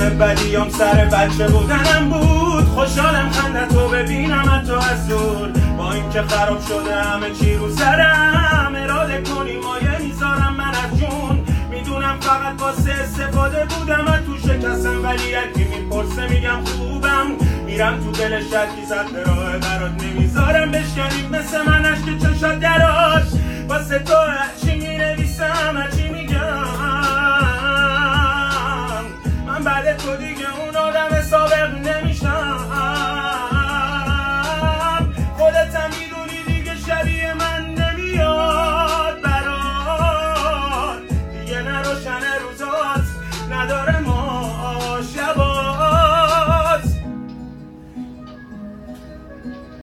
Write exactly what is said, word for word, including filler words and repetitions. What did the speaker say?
بدیام سر بچه بودنم بود. خوشحالم خندتو ببینم تو از دور، با اینکه خراب شده همه چی رو سرم. اراده کنی مایه میذارم من از جون، میدونم فقط واسه استفاده بودم و تو شکستم، ولی یکی میپرسه میگم خوبم. میرم تو دلش شکی زد به راه برات نمیذارم بشکنیم مثل من عشق چشات درات. واسه تو